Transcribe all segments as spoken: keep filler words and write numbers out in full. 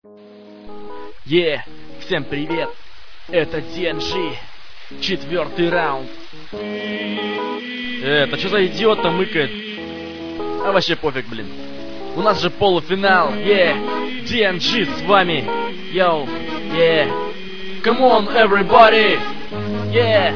Е, всем привет, это ди эн джи, четвертый раунд. Это что за идиот там мыкает? А вообще пофиг, блин. У нас же полуфинал, е, ди эн джи с вами, йоу, е, come on everybody, е,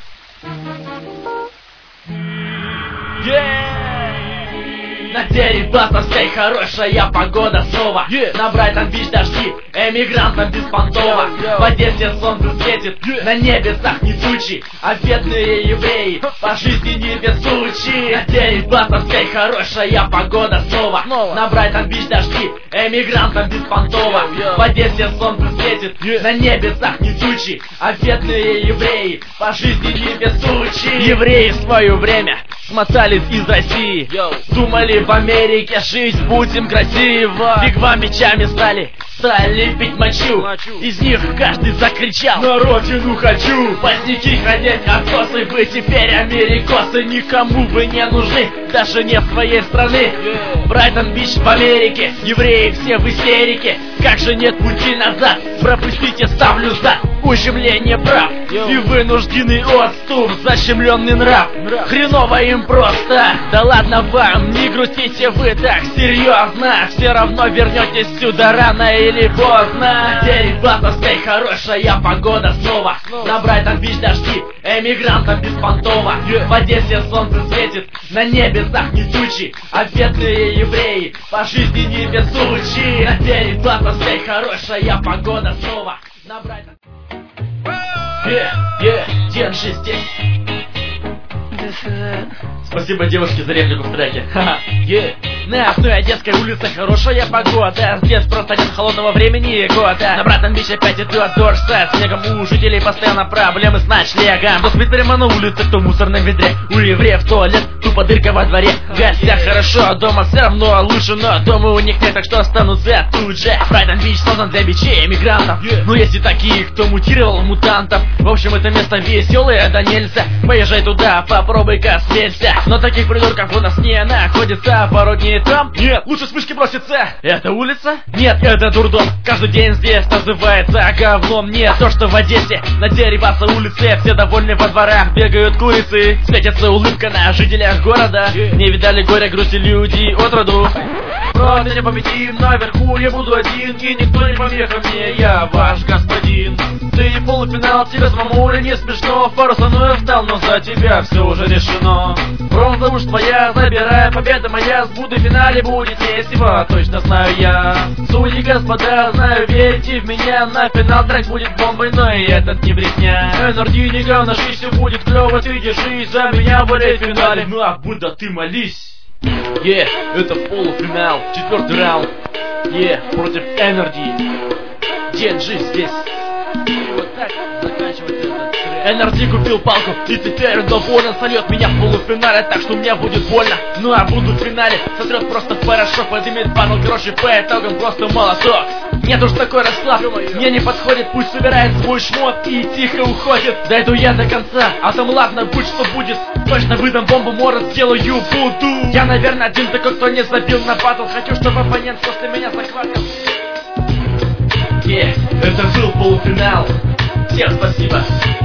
е. На Дерибасовской хорошая погода снова, yeah. На Брайтон-Бич дожди, эмигрантам беспонтово, yeah. В Одессе солнце светит, yeah. На небесах не тучи, а бедные евреи по жизни не везучи. На Дерибасовской хорошая погода снова, снова. На Брайтон-Бич дожди, эмигрантам беспонтово, yeah. В Одессе солнце светит, yeah. На небесах не тучи, а бедные евреи по жизни не везучи. Евреи в свое время смотались из России, Yo. Думали, в Америке жить будем красиво. Фигва мечами стали, стали пить мочу. мочу. Из них каждый закричал: на родину хочу! Поздняки ходить отсосы, вы теперь америкосы. Никому вы не нужны, даже не своей страны. yeah. Брайтон-Бич в Америке, евреи все в истерике. Как же нет пути назад, пропустите, ставлю за ущемление прав Yo. и вынужденный отступ, защемленный нрав. Нрав. Хреново им просто, да ладно вам, не грустите вы так серьезно. Все равно вернетесь сюда рано или поздно. На Дерибасовской хорошая погода снова, снова. На Брайтон-Бич дожди, эмигрантам беспонтово, yeah. В Одессе солнце светит, на небесах не тучи, а бедные евреи по жизни не везучи. На Дерибасовской хорошая погода снова, на Брайтон... Е, е, ди эн джи здесь. Спасибо девушке за реплику в треке. yeah. На одной Одесской улице хорошая погода. Здесь просто нет холодного времени года. На Брайтон-Бич опять идет дождь со снегом. У жителей постоянно проблемы с ночлегом. Кто спит прямо на улице, кто в мусорном ведре. У евреев туалет, тупо дырка во дворе. В гостях хорошо, а дома все равно лучше. Но дома у них нет, так что останутся тут же. Брайтон-Бич создан для бичей эмигрантов, yeah. но есть и такие, кто мутировал в мутантов. В общем, это место веселое, да нельзя. Поезжай туда, попробуй-ка смелься. Но таких придурков у нас не находится. Порой не там, нет, лучше с вышки броситься. это улица? Нет, это дурдом. Каждый день здесь называется говном. Не то, что в Одессе, на Дерибаса улице все довольны, во дворах бегают курицы. Светится улыбка на жителях города. yeah. Не видали горя, грусти люди отроду. Просто не победим, наверху я буду один, и никто не помеха мне, я ваш господин. Ты полуфинал, тебе самому ли не смешно? В пару со мной встал, но за тебя все уже решено. Бронза уж твоя, забирай, победа моя. Буду в финале, будет весело, точно знаю я. Судьи, господа, знаю, верьте в меня. На финал трек будет бомбой, но и этот не брехня. Энергии не говно, жизнь, все будет клево. Ты держись за меня, болей в финале. Ну а Будда, ты молись. Е, yeah. это полуфинал, четвертый раунд. Е, yeah. против Энерджи. ди эн джи здесь. И вот так заканчивается этот трек. Энерджи купил палку, и теперь он доволен. Сольет меня в полуфинале, так что мне будет больно. Ну а буду в финале, сотрет просто в порошок. Поднимет пару грошей, по итогам просто молоток. Нет уж такой расслаб, мне не подходит. Пусть собирает свой шмот и тихо уходит. Дойду я до конца, а там ладно, будь что будет. Точно выдам бомбу, может сделаю буду. Я, наверное, один такой, кто не забил на батл. Хочу, чтобы оппонент после меня захватил. Е, yeah, это был полуфинал. Всем спасибо.